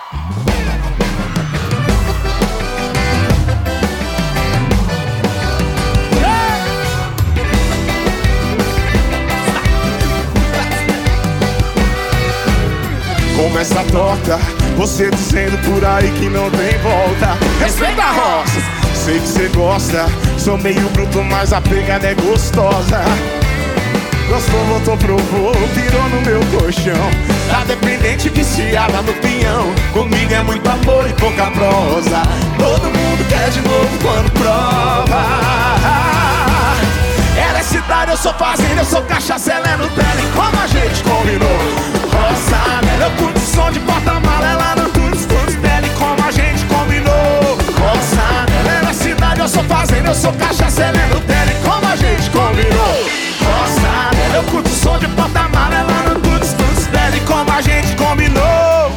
Começa a torta, você dizendo por aí que não tem volta. Respeita a roça, sei que cê gosta. Sou meio bruto, mas a pegada é gostosa. Gostou, voltou, provou, virou no meu colchão. Tá dependente, viciada no pinhão. Comigo é muito amor e pouca prosa. Todo mundo quer de novo quando prova. Ela é cidade, eu sou fazenda, eu sou cachaça, ela é Nutella. E como a gente combinou? Roça, eu curto som de porta-mala, ela não curte estudos dela. E como a gente combinou? Roça, ela é cidade, eu sou fazenda, eu sou cachaça, ela é Nutella. E como a gente combinou? Roça, eu curto som de porta-mala, ela não curte estudos dela. E como a gente combinou?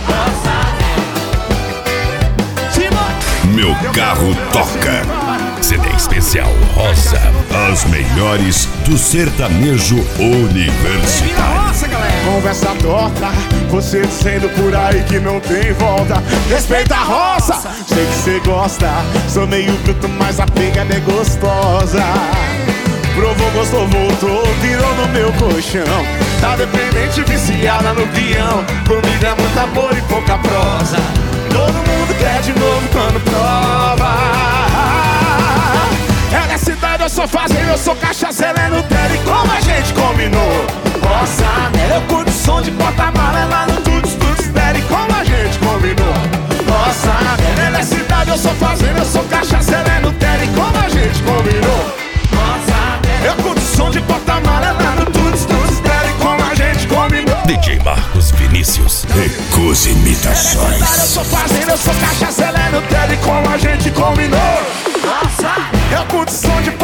Meu carro toca. CD especial Rosa. As melhores do sertanejo universitário. Conversa torta, você dizendo por aí que não tem volta. Respeita a roça, sei que cê gosta. Sou meio bruto, mas a pegada é gostosa. Provou, gostou, voltou, virou no meu colchão. Tá dependente, viciada no peão. Comigo é muito amor e pouca prosa. Todo mundo quer de novo quando prova. Ela é cidade, eu sou fazenda, eu sou cachaça, ela é Nutella. E como a gente combinou? Roça, eu curto som de porta-mala, ela não curte estudos dela. E como a gente combinou? Roça, ela é cidade, eu sou fazenda, eu sou cachaça, ela é Nutella. E como a gente combinou? Roça, eu curto som de porta-mala, ela não curte estudos dela. E como a gente combinou? DJ Marcos Vinícius, Recusa Imitações. Ela é cidade, eu sou fazenda, eu sou cachaça, ela é Nutella. E como a gente combinou? Roça, eu curto som de